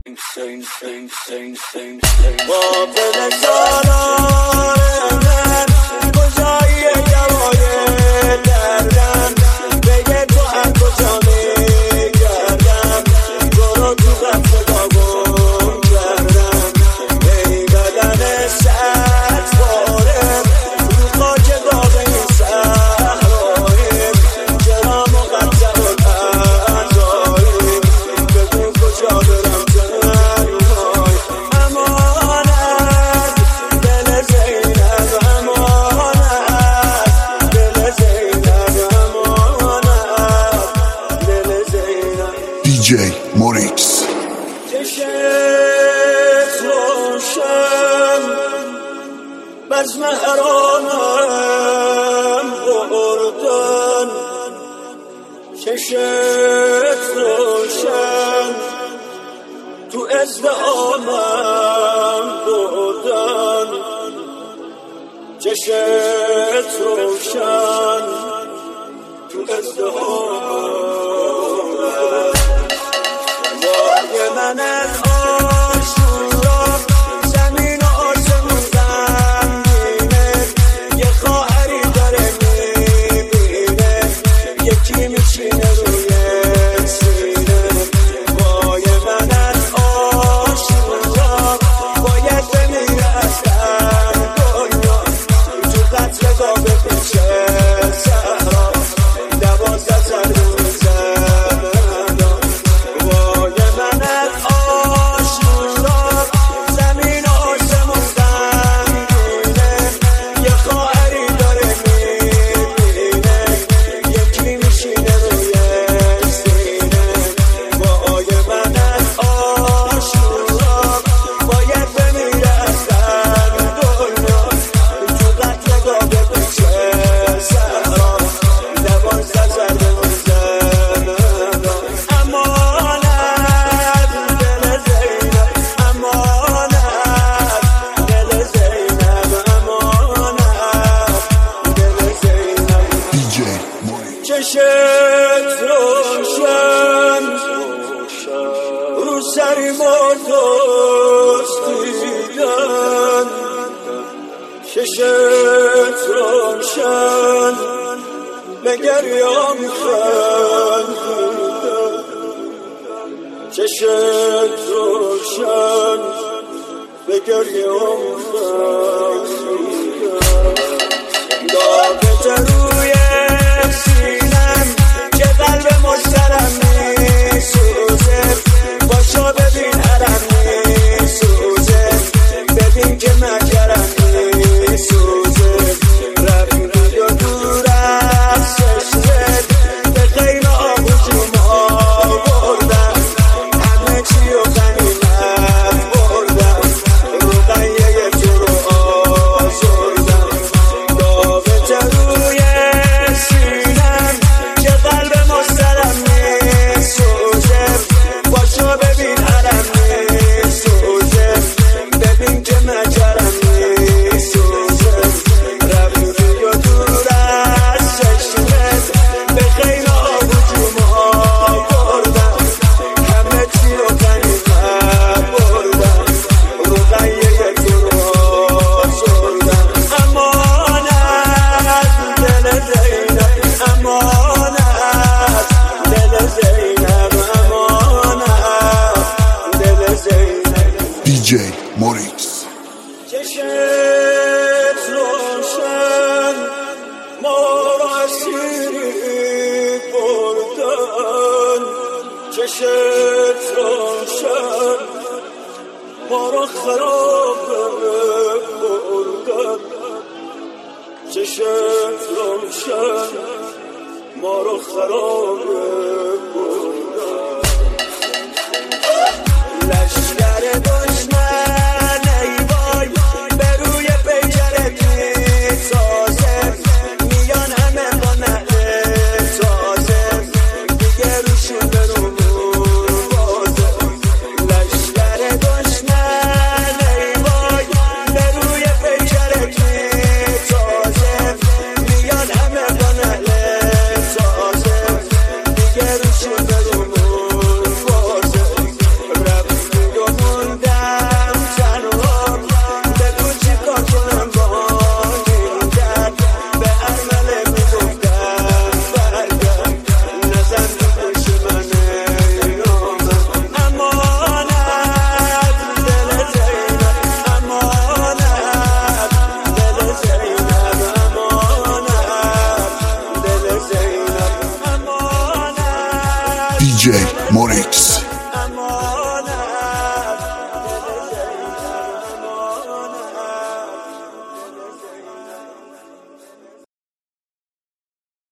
قابل سالار من کجایی دوای دردم بگه تو هر کجا میگردم برو تو قفل گم کردم ای بدن سخت بارم رو خاک داغ این صحراییم چرا مقطع و تنهاییم بگو کجا برم DJ Morix چشت روشن بزم حرامم بردن چشت روشن تو ازدهامم بردن چشت روشن تو ازدهامم من از آشورا زمین و آسمون غمگینه یه خواهری داره میبینه یکی میشینه روی سینه وای من از آشورا باید بمیره از دنیا تو قتل گاوه پیشه صحرا 12 سر روزه چشت روشن رو سری ما دزدیدن چشت روشن به گریام خندیدن چشت روشن به گریام خندیدن داغت روی سینم که قلب مشترم میسوزه باشو ببین حرم میسوزه ببین که مکرم میسوزه رفیقی و دور از چشمت به خیل آغوشم آوردم همه چی و غنیمت بردم روغیه تو رو آزردم داغت روی سینم که قلب مسترم میسوزه باشو ببین حرم میسوزه ببین که مکرم میسوزه رفیقی و دور از چشمت به خیل آغوشم آوردم همه چی رو غنیمت بردم روغیه تو رو آزردم امانت دل زینب امانت دل زینب امانت دل زینب DJ Morix چشت روشن ما را اسیری بردن چشت روشن ما را خراب بردن چشت روشن ما را خراب بردن لشکر دشمن ای وای به روی پیکرت میتازه میان همه با نعل تازه دیگه روشون برو بازه لشکر دشمن ای وای به روی پیکرت میتازه میان همه با نعل تازه دیگه Morix